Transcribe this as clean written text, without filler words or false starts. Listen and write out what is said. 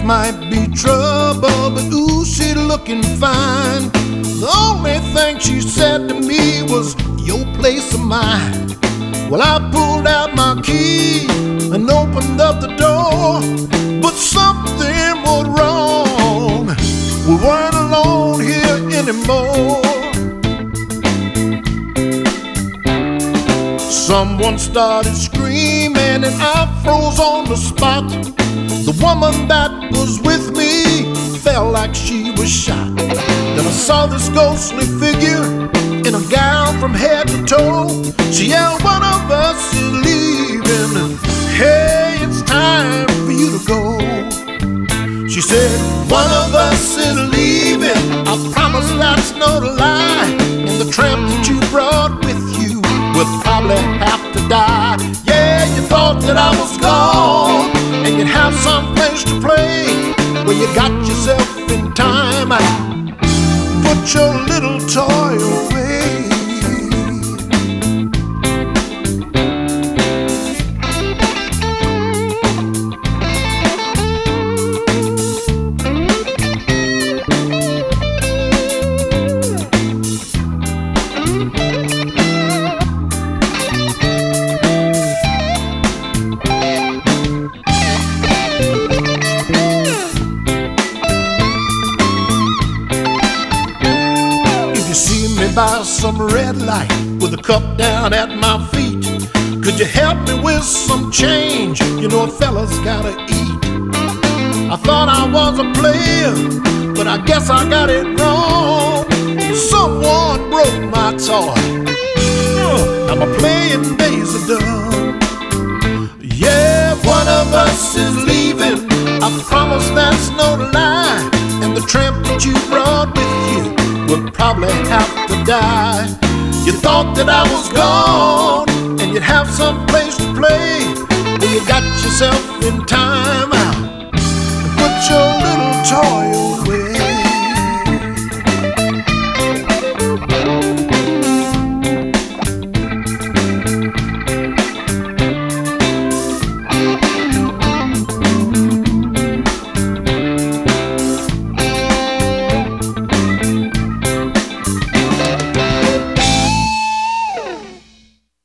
might be trouble, but ooh, she looking fine. The only thing she said to me was, your place or mine. Well, I pulled out my key and opened up the door, but something was wrong. We weren't alone here anymore. Someone started screaming and I froze on the spot. The woman that was with me felt like she was shot. Then I saw this ghostly figure in a gown from head to toe. She yelled, one of us is leaving. Hey, it's time for you to go. She said, one of us is leaving. I promise that's no lie. And the tramp that you brought with you will probably have to die. Yeah, you thought that I was gone and you'd have some place to play. Well, you got yourself in time. Put your little toy away. By some red light with a cup down at my feet, could you help me with some change? You know a fella's gotta eat. I thought I was a player, but I guess I got it wrong. Someone broke my toy. Now my playing days are done. Yeah, one of us is leaving. I promise that's no lie. And the tramp that you brought with you would probably have to die. You thought that I was gone and you'd have some place to play. Well, you got yourself in time out and put your little toy away.